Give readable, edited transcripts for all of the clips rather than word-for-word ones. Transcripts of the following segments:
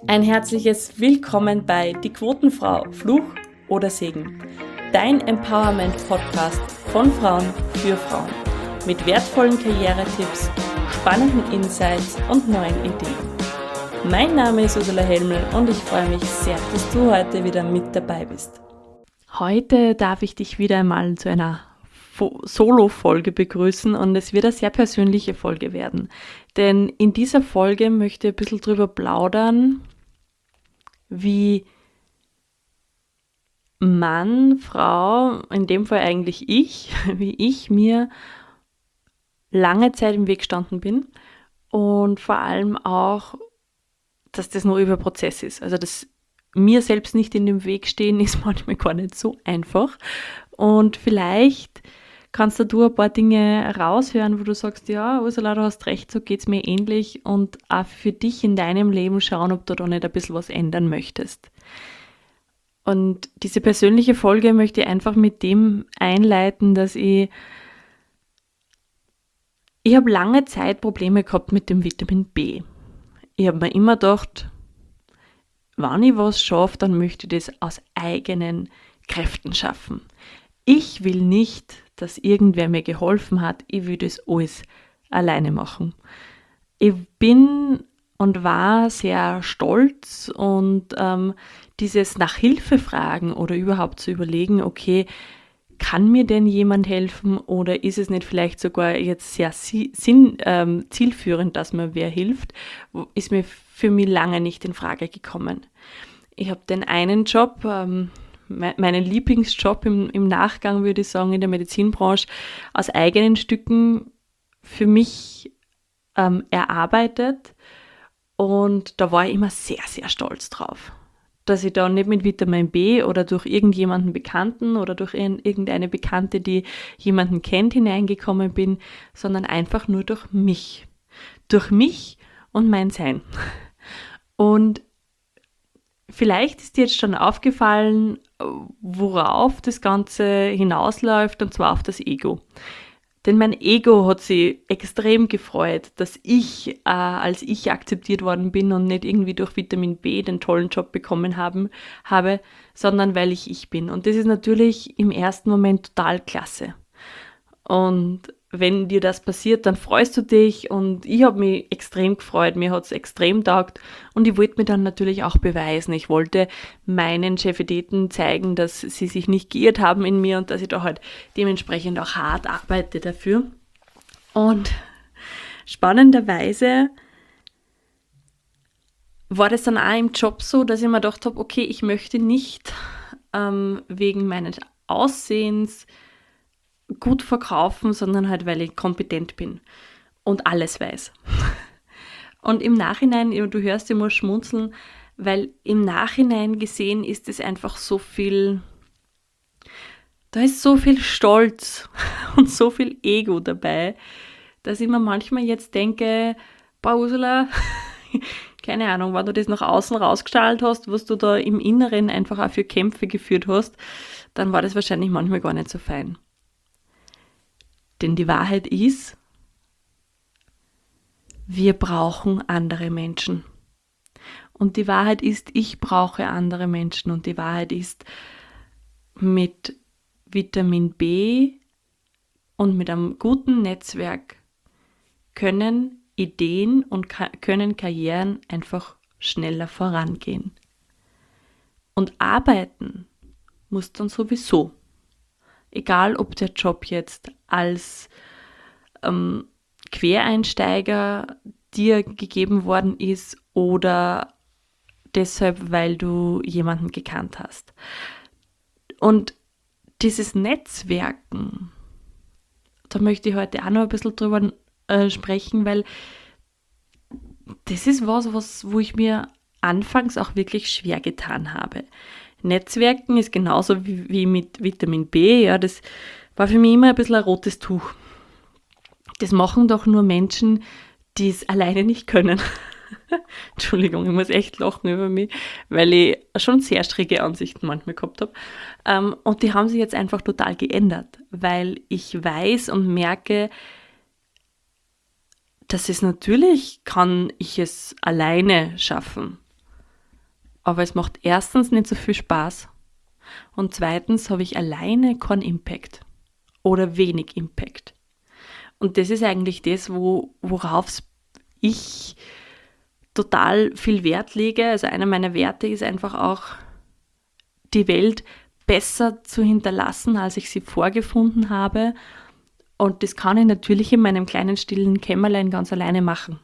Ein herzliches Willkommen bei Die Quotenfrau, Fluch oder Segen. Dein Empowerment-Podcast von Frauen für Frauen. Mit wertvollen Karrieretipps, spannenden Insights und neuen Ideen. Mein Name ist Ursula Helmel und ich freue mich sehr, dass du heute wieder mit dabei bist. Heute darf ich dich wieder einmal zu einer Solo-Folge begrüßen und es wird eine sehr persönliche Folge werden. Denn in dieser Folge möchte ich ein bisschen drüber plaudern, wie Mann, Frau, in dem Fall eigentlich ich, wie ich mir lange Zeit im Weg gestanden bin und vor allem auch, dass das nur über Prozess ist. Also das mir selbst nicht in dem Weg stehen ist manchmal gar nicht so einfach und vielleicht kannst du ein paar Dinge raushören, wo du sagst, ja, Ursula, du hast recht, so geht es mir ähnlich und auch für dich in deinem Leben schauen, ob du da nicht ein bisschen was ändern möchtest. Und diese persönliche Folge möchte ich einfach mit dem einleiten, dass ich habe lange Zeit Probleme gehabt mit dem Vitamin B. Ich habe mir immer gedacht, wenn ich was schaffe, dann möchte ich das aus eigenen Kräften schaffen. Ich will nicht, dass irgendwer mir geholfen hat, ich will das alles alleine machen. Ich bin und war sehr stolz und dieses nach Hilfe fragen oder überhaupt zu überlegen, okay, kann mir denn jemand helfen oder ist es nicht vielleicht sogar jetzt sehr zielführend, dass mir wer hilft, ist mir für mich lange nicht in Frage gekommen. Ich habe den einen Job, meinen Lieblingsjob im Nachgang, würde ich sagen, in der Medizinbranche, aus eigenen Stücken für mich erarbeitet und da war ich immer sehr, sehr stolz drauf, dass ich da nicht mit Vitamin B oder durch irgendjemanden Bekannten oder durch irgendeine Bekannte, die jemanden kennt, hineingekommen bin, sondern einfach nur durch mich. Durch mich und mein Sein. Und vielleicht ist dir jetzt schon aufgefallen, worauf das Ganze hinausläuft, und zwar auf das Ego. Denn mein Ego hat sich extrem gefreut, dass ich als ich akzeptiert worden bin und nicht irgendwie durch Vitamin B den tollen Job bekommen habe, sondern weil ich bin. Und das ist natürlich im ersten Moment total klasse. Und wenn dir das passiert, dann freust du dich und ich habe mich extrem gefreut, mir hat es extrem taugt und ich wollte mir dann natürlich auch beweisen. Ich wollte meinen Chefedeten zeigen, dass sie sich nicht geirrt haben in mir und dass ich da halt dementsprechend auch hart arbeite dafür. Und spannenderweise war das dann auch im Job so, dass ich mir gedacht habe, okay, ich möchte nicht wegen meines Aussehens gut verkaufen, sondern halt, weil ich kompetent bin und alles weiß. Und im Nachhinein, du hörst, ich muss schmunzeln, weil im Nachhinein gesehen ist es einfach so viel, da ist so viel Stolz und so viel Ego dabei, dass ich mir manchmal jetzt denke, boah, Ursula, keine Ahnung, wenn du das nach außen rausgestrahlt hast, was du da im Inneren einfach auch für Kämpfe geführt hast, dann war das wahrscheinlich manchmal gar nicht so fein. Denn die Wahrheit ist, wir brauchen andere Menschen. Und die Wahrheit ist, ich brauche andere Menschen. Und die Wahrheit ist, mit Vitamin B und mit einem guten Netzwerk können Ideen und können Karrieren einfach schneller vorangehen. Und arbeiten muss dann sowieso. Egal, ob der Job jetzt als Quereinsteiger dir gegeben worden ist oder deshalb, weil du jemanden gekannt hast. Und dieses Netzwerken, da möchte ich heute auch noch ein bisschen drüber sprechen, weil das ist was, wo ich mir anfangs auch wirklich schwer getan habe. Netzwerken ist genauso wie mit Vitamin B, ja, das war für mich immer ein bisschen ein rotes Tuch. Das machen doch nur Menschen, die es alleine nicht können. Entschuldigung, ich muss echt lachen über mich, weil ich schon sehr schräge Ansichten manchmal gehabt habe. Und die haben sich jetzt einfach total geändert, weil ich weiß und merke, dass es natürlich kann ich es alleine schaffen. aber es macht erstens nicht so viel Spaß und zweitens habe ich alleine keinen Impact oder wenig Impact. Und das ist eigentlich das, worauf ich total viel Wert lege. Also einer meiner Werte ist einfach auch, die Welt besser zu hinterlassen, als ich sie vorgefunden habe. Und das kann ich natürlich in meinem kleinen stillen Kämmerlein ganz alleine machen.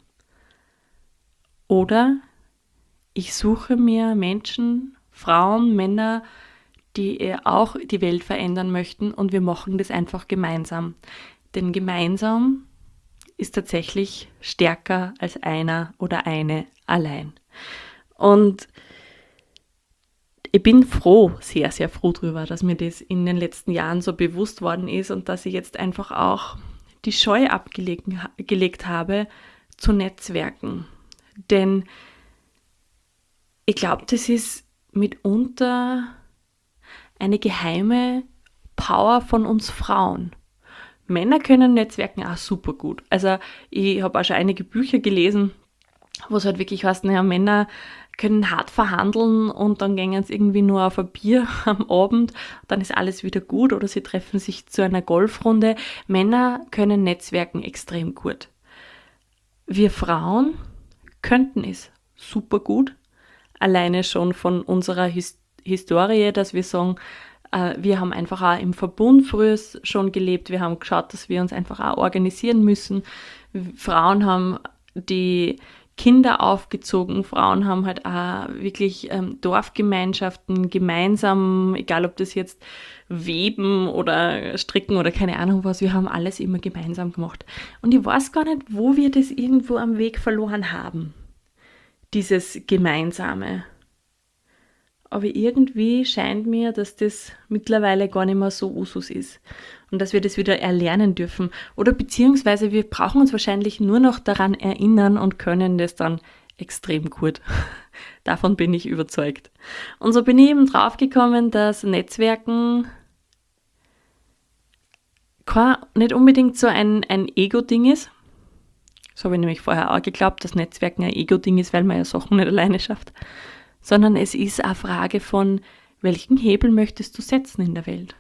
Oder ich suche mir Menschen, Frauen, Männer, die auch die Welt verändern möchten und wir machen das einfach gemeinsam. Denn gemeinsam ist tatsächlich stärker als einer oder eine allein. Und ich bin froh, sehr, sehr froh drüber, dass mir das in den letzten Jahren so bewusst worden ist und dass ich jetzt einfach auch die Scheu abgelegt habe zu Netzwerken. Denn ich glaube, das ist mitunter eine geheime Power von uns Frauen. Männer können Netzwerken auch super gut. Also ich habe auch schon einige Bücher gelesen, wo es halt wirklich heißt, naja, Männer können hart verhandeln und dann gehen sie irgendwie nur auf ein Bier am Abend, dann ist alles wieder gut oder sie treffen sich zu einer Golfrunde. Männer können Netzwerken extrem gut. Wir Frauen könnten es super gut, alleine schon von unserer Historie, dass wir sagen, wir haben einfach auch im Verbund früher schon gelebt, wir haben geschaut, dass wir uns einfach auch organisieren müssen. Frauen haben die Kinder aufgezogen, Frauen haben halt auch wirklich Dorfgemeinschaften gemeinsam, egal ob das jetzt Weben oder Stricken oder keine Ahnung was, wir haben alles immer gemeinsam gemacht. Und ich weiß gar nicht, wo wir das irgendwo am Weg verloren haben, dieses Gemeinsame. Aber irgendwie scheint mir, dass das mittlerweile gar nicht mehr so Usus ist und dass wir das wieder erlernen dürfen. Oder beziehungsweise wir brauchen uns wahrscheinlich nur noch daran erinnern und können das dann extrem gut. Davon bin ich überzeugt. Und so bin ich eben draufgekommen, dass Netzwerken nicht unbedingt so ein Ego-Ding ist. So habe ich nämlich vorher auch geglaubt, dass Netzwerken ein Ego-Ding ist, weil man ja Sachen nicht alleine schafft. Sondern es ist eine Frage von, welchen Hebel möchtest du setzen in der Welt?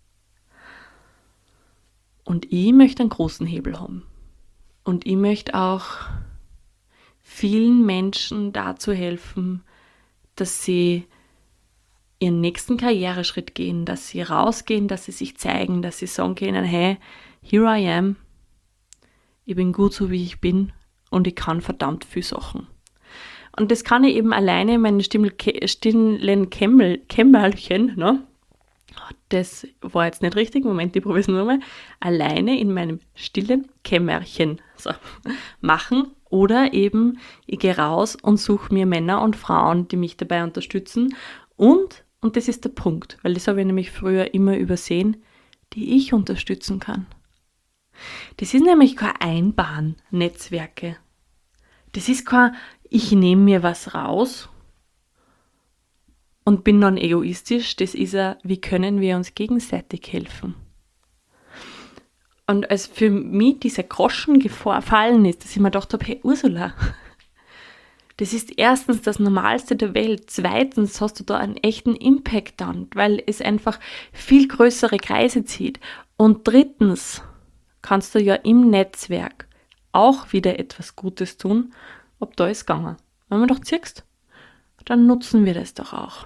Und ich möchte einen großen Hebel haben. Und ich möchte auch vielen Menschen dazu helfen, dass sie ihren nächsten Karriereschritt gehen, dass sie rausgehen, dass sie sich zeigen, dass sie sagen können, hey, here I am, ich bin gut so wie ich bin und ich kann verdammt viel Sachen. Und das kann ich eben alleine in meinem stillen Kämmerchen, ne? Das war jetzt nicht richtig, Moment, ich probiere es nur mal, alleine in meinem stillen Kämmerchen machen. Oder eben, ich gehe raus und suche mir Männer und Frauen, die mich dabei unterstützen. Und das ist der Punkt, weil das habe ich nämlich früher immer übersehen, die ich unterstützen kann. Das ist nämlich kein Einbahn-Netzwerke. Das ist kein, ich nehme mir was raus und bin dann egoistisch. Das ist ja, wie können wir uns gegenseitig helfen? Und als für mich dieser Groschen gefallen ist, dass ich mir gedacht habe, hey Ursula, das ist erstens das Normalste der Welt. Zweitens hast du da einen echten Impact dann, weil es einfach viel größere Kreise zieht. Und drittens kannst du ja im Netzwerk auch wieder etwas Gutes tun, ob da ist gegangen. Wenn man doch siehst, dann nutzen wir das doch auch.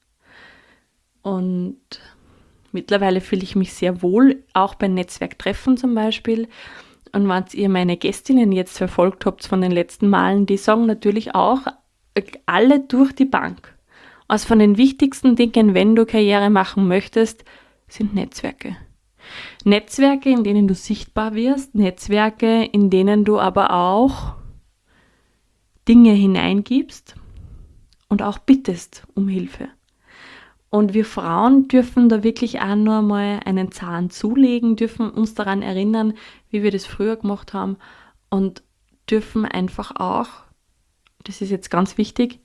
Und mittlerweile fühle ich mich sehr wohl, auch bei Netzwerktreffen zum Beispiel. Und wenn ihr meine Gästinnen jetzt verfolgt habt von den letzten Malen, die sagen natürlich auch alle durch die Bank. Also von den wichtigsten Dingen, wenn du Karriere machen möchtest, sind Netzwerke. Netzwerke, in denen du sichtbar wirst, Netzwerke, in denen du aber auch Dinge hineingibst und auch bittest um Hilfe. Und wir Frauen dürfen da wirklich auch nur mal einen Zahn zulegen, dürfen uns daran erinnern, wie wir das früher gemacht haben und dürfen einfach auch, das ist jetzt ganz wichtig,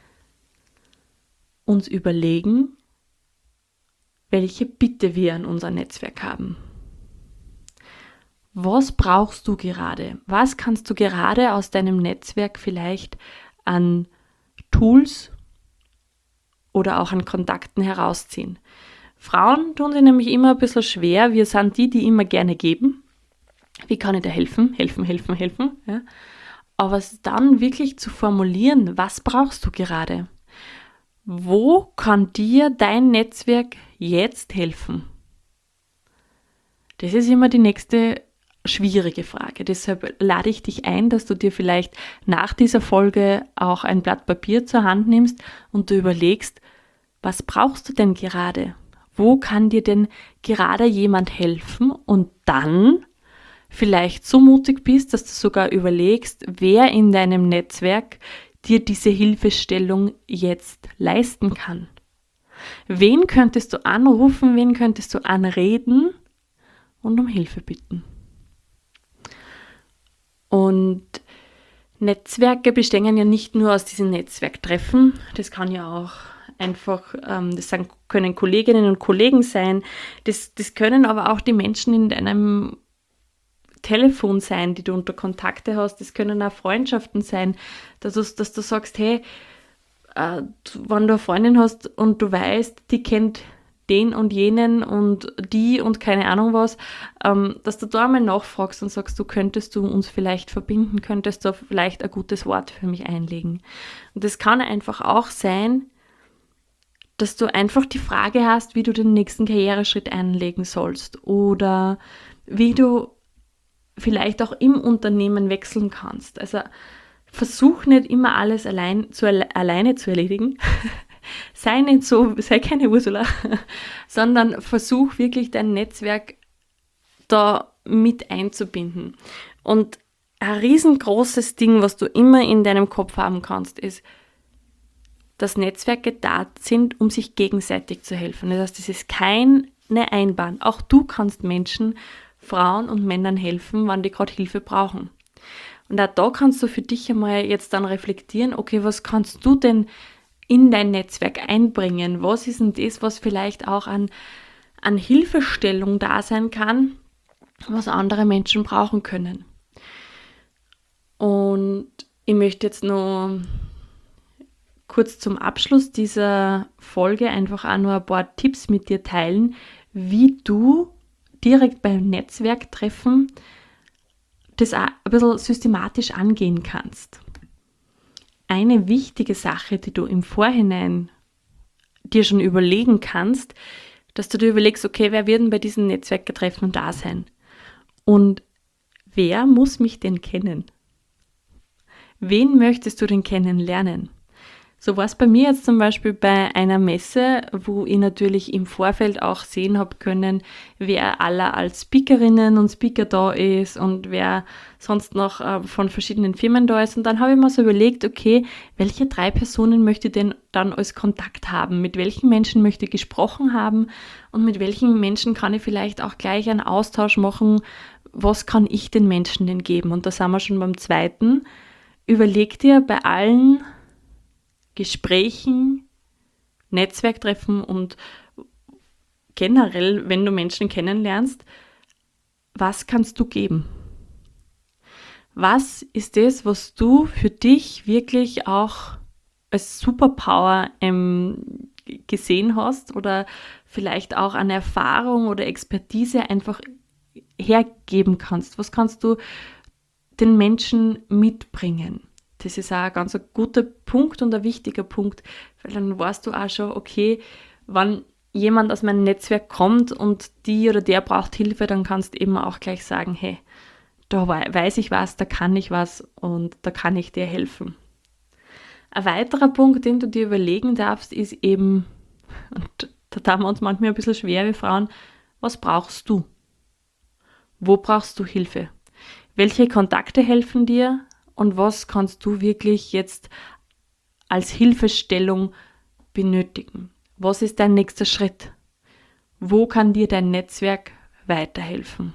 uns überlegen, welche Bitte wir an unser Netzwerk haben. Was brauchst du gerade? Was kannst du gerade aus deinem Netzwerk vielleicht an Tools oder auch an Kontakten herausziehen. Frauen tun sich nämlich immer ein bisschen schwer. Wir sind die immer gerne geben. Wie kann ich dir helfen? Helfen. Ja. Aber es dann wirklich zu formulieren, was brauchst du gerade? Wo kann dir dein Netzwerk jetzt helfen? Das ist immer die nächste schwierige Frage. Deshalb lade ich dich ein, dass du dir vielleicht nach dieser Folge auch ein Blatt Papier zur Hand nimmst und du überlegst, was brauchst du denn gerade? Wo kann dir denn gerade jemand helfen? Und dann vielleicht so mutig bist, dass du sogar überlegst, wer in deinem Netzwerk dir diese Hilfestellung jetzt leisten kann. Wen könntest du anrufen, wen könntest du anreden und um Hilfe bitten? Und Netzwerke bestehen ja nicht nur aus diesen Netzwerktreffen, das kann ja auch einfach, können Kolleginnen und Kollegen sein, das können aber auch die Menschen in deinem Telefon sein, die du unter Kontakte hast, das können auch Freundschaften sein, dass du sagst, hey, wenn du eine Freundin hast und du weißt, die kennt den und jenen und die und keine Ahnung was, dass du da einmal nachfragst und sagst, könntest du uns vielleicht verbinden, könntest du vielleicht ein gutes Wort für mich einlegen. Und das kann einfach auch sein, dass du einfach die Frage hast, wie du den nächsten Karriereschritt einlegen sollst oder wie du vielleicht auch im Unternehmen wechseln kannst. Also versuch nicht immer alles alleine zu erledigen. Sei keine Ursula, sondern versuch wirklich dein Netzwerk da mit einzubinden. Und ein riesengroßes Ding, was du immer in deinem Kopf haben kannst, ist, dass Netzwerke da sind, um sich gegenseitig zu helfen. Das heißt, es ist keine Einbahn. Auch du kannst Menschen, Frauen und Männern helfen, wann die gerade Hilfe brauchen. Und auch da kannst du für dich einmal jetzt dann reflektieren, okay, was kannst du denn in dein Netzwerk einbringen? Was ist denn das, was vielleicht auch an Hilfestellung da sein kann, was andere Menschen brauchen können? Und ich möchte jetzt noch kurz zum Abschluss dieser Folge einfach auch noch ein paar Tipps mit dir teilen, wie du direkt beim Netzwerktreffen das auch ein bisschen systematisch angehen kannst. Eine wichtige Sache, die du im Vorhinein dir schon überlegen kannst, dass du dir überlegst, okay, wer wird denn bei diesen Netzwerktreffen da sein? Und wer muss mich denn kennen? Wen möchtest du denn kennenlernen? So war es bei mir jetzt zum Beispiel bei einer Messe, wo ich natürlich im Vorfeld auch sehen habe können, wer aller als Speakerinnen und Speaker da ist und wer sonst noch von verschiedenen Firmen da ist. Und dann habe ich mir so überlegt, okay, welche 3 Personen möchte ich denn dann als Kontakt haben? Mit welchen Menschen möchte ich gesprochen haben? Und mit welchen Menschen kann ich vielleicht auch gleich einen Austausch machen? Was kann ich den Menschen denn geben? Und da sind wir schon beim zweiten. Überleg dir bei allen Gesprächen, Netzwerktreffen und generell, wenn du Menschen kennenlernst, was kannst du geben? Was ist das, was du für dich wirklich auch als Superpower gesehen hast oder vielleicht auch an Erfahrung oder Expertise einfach hergeben kannst? Was kannst du den Menschen mitbringen? Das ist auch ein ganz guter Punkt und ein wichtiger Punkt, weil dann weißt du auch schon, okay, wenn jemand aus meinem Netzwerk kommt und die oder der braucht Hilfe, dann kannst du eben auch gleich sagen, hey, da weiß ich was, da kann ich was und da kann ich dir helfen. Ein weiterer Punkt, den du dir überlegen darfst, ist eben, und da tun wir uns manchmal ein bisschen schwer, wir Frauen, was brauchst du? Wo brauchst du Hilfe? Welche Kontakte helfen dir? Und was kannst du wirklich jetzt als Hilfestellung benötigen? Was ist dein nächster Schritt? Wo kann dir dein Netzwerk weiterhelfen?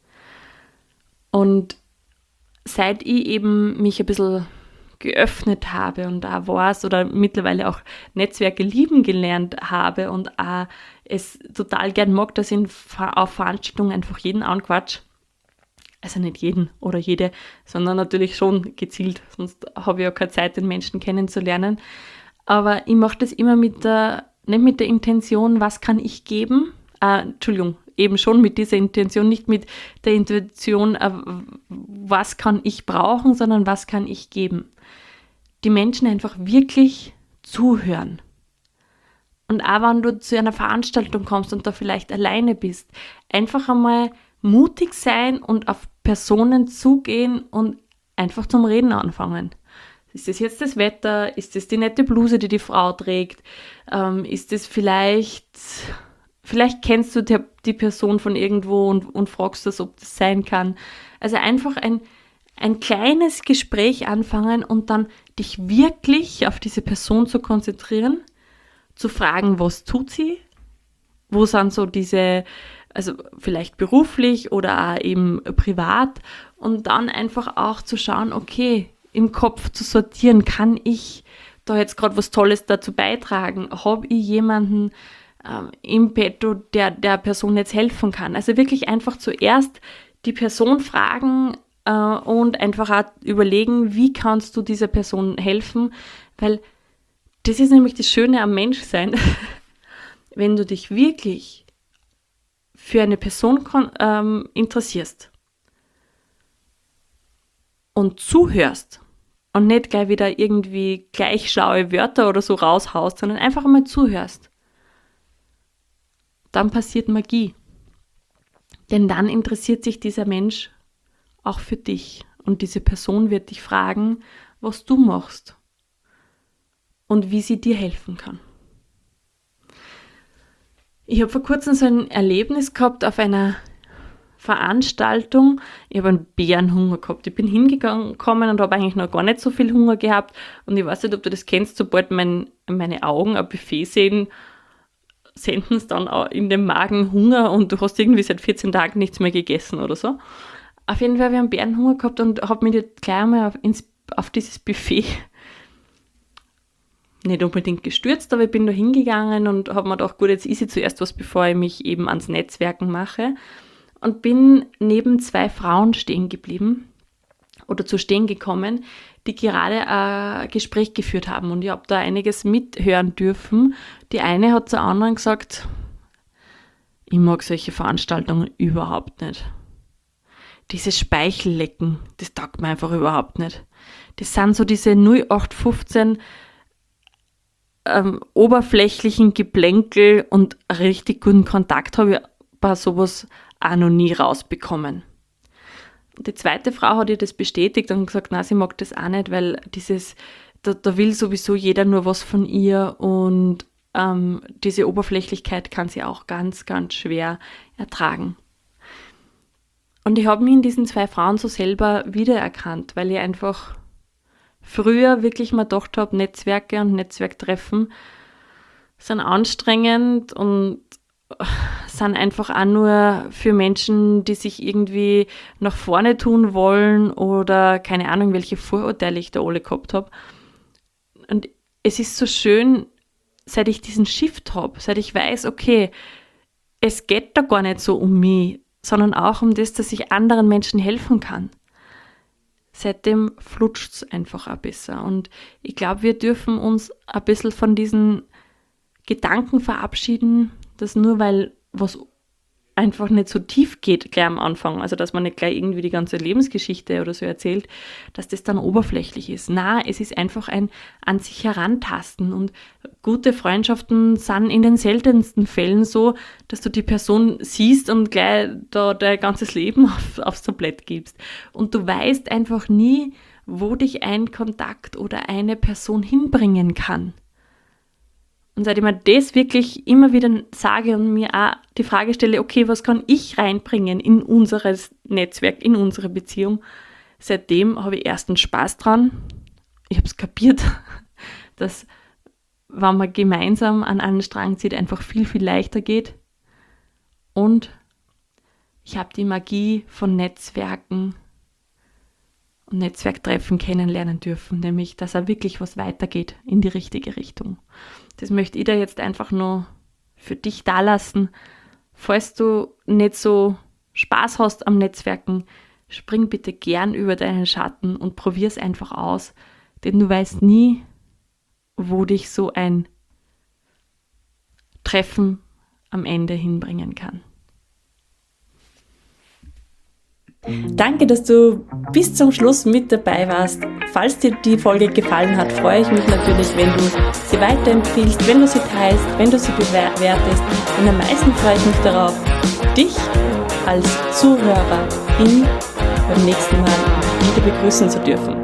Und seit ich eben mich ein bisschen geöffnet habe und auch weiß oder mittlerweile auch Netzwerke lieben gelernt habe und auch es total gern mag, dass ich auf Veranstaltungen einfach jeden anquatsch, also nicht jeden oder jede, sondern natürlich schon gezielt, sonst habe ich ja keine Zeit, den Menschen kennenzulernen, Aber ich mache das immer nicht mit der Intention, was kann ich geben? Entschuldigung, eben schon mit dieser Intention, nicht mit der Intention, was kann ich brauchen, sondern was kann ich geben. Die Menschen einfach wirklich zuhören. Und auch wenn du zu einer Veranstaltung kommst und da vielleicht alleine bist, einfach einmal mutig sein und auf Personen zugehen und einfach zum Reden anfangen. Ist das jetzt das Wetter? Ist das die nette Bluse, die Frau trägt? Ist das vielleicht kennst du die Person von irgendwo und fragst das, ob das sein kann. Also einfach ein kleines Gespräch anfangen und dann dich wirklich auf diese Person zu konzentrieren, zu fragen, was tut sie? Wo sind so also vielleicht beruflich oder auch eben privat, und dann einfach auch zu schauen, okay, im Kopf zu sortieren, kann ich da jetzt gerade was Tolles dazu beitragen? Habe ich jemanden im Petto, der Person jetzt helfen kann? Also wirklich einfach zuerst die Person fragen und einfach auch überlegen, wie kannst du dieser Person helfen? Weil das ist nämlich das Schöne am Menschsein. Wenn du dich wirklich für eine Person interessierst und zuhörst und nicht gleich wieder irgendwie gleich schlaue Wörter oder so raushaust, sondern einfach einmal zuhörst, dann passiert Magie. Denn dann interessiert sich dieser Mensch auch für dich und diese Person wird dich fragen, was du machst und wie sie dir helfen kann. Ich habe vor kurzem so ein Erlebnis gehabt auf einer Veranstaltung. Ich habe einen Bärenhunger gehabt. Ich bin hingekommen und habe eigentlich noch gar nicht so viel Hunger gehabt. Und ich weiß nicht, ob du das kennst, sobald meine Augen ein Buffet sehen, senden es dann auch in den Magen Hunger und du hast irgendwie seit 14 Tagen nichts mehr gegessen oder so. Auf jeden Fall habe ich einen Bärenhunger gehabt und habe mich gleich einmal auf dieses Buffet nicht unbedingt gestürzt, aber ich bin da hingegangen und habe mir gedacht, gut, jetzt esse ich zuerst was, bevor ich mich eben ans Netzwerken mache. Und bin neben 2 Frauen stehen geblieben oder zu stehen gekommen, die gerade ein Gespräch geführt haben. Und ich habe da einiges mithören dürfen. Die eine hat zur anderen gesagt, ich mag solche Veranstaltungen überhaupt nicht. Dieses Speichellecken, das taugt mir einfach überhaupt nicht. Das sind so diese 0815 oberflächlichen Geplänkel, und richtig guten Kontakt habe ich bei sowas auch noch nie rausbekommen. Und die zweite Frau hat ihr das bestätigt und gesagt, nein, sie mag das auch nicht, weil da will sowieso jeder nur was von ihr, und diese Oberflächlichkeit kann sie auch ganz, ganz schwer ertragen. Und ich habe mich in diesen 2 Frauen so selber wiedererkannt, weil ich einfach früher wirklich mal gedacht habe, Netzwerke und Netzwerktreffen sind anstrengend und sind einfach auch nur für Menschen, die sich irgendwie nach vorne tun wollen oder keine Ahnung, welche Vorurteile ich da alle gehabt habe. Und es ist so schön, seit ich diesen Shift habe, seit ich weiß, okay, es geht da gar nicht so um mich, sondern auch um das, dass ich anderen Menschen helfen kann. Seitdem flutscht es einfach auch besser. Und ich glaube, wir dürfen uns ein bisschen von diesen Gedanken verabschieden, dass nur weil was einfach nicht so tief geht gleich am Anfang, also dass man nicht gleich irgendwie die ganze Lebensgeschichte oder so erzählt, dass das dann oberflächlich ist. Nein, es ist einfach ein an sich herantasten, und gute Freundschaften sind in den seltensten Fällen so, dass du die Person siehst und gleich da dein ganzes Leben aufs Tablett gibst. Und du weißt einfach nie, wo dich ein Kontakt oder eine Person hinbringen kann. Und seit ich mir das wirklich immer wieder sage und mir auch die Frage stelle, okay, was kann ich reinbringen in unser Netzwerk, in unsere Beziehung, seitdem habe ich erstens Spaß dran. Ich habe es kapiert, dass, wenn man gemeinsam an einen Strang zieht, einfach viel, viel leichter geht. Und ich habe die Magie von Netzwerken und Netzwerktreffen kennenlernen dürfen, nämlich, dass auch wirklich was weitergeht in die richtige Richtung. Das möchte ich dir jetzt einfach nur für dich da lassen. Falls du nicht so Spaß hast am Netzwerken, spring bitte gern über deinen Schatten und probier es einfach aus, denn du weißt nie, wo dich so ein Treffen am Ende hinbringen kann. Danke, dass du bis zum Schluss mit dabei warst. Falls dir die Folge gefallen hat, freue ich mich natürlich, wenn du sie weiterempfiehlst, wenn du sie teilst, wenn du sie bewertest. Und am meisten freue ich mich darauf, dich als Zuhörerin beim nächsten Mal wieder begrüßen zu dürfen.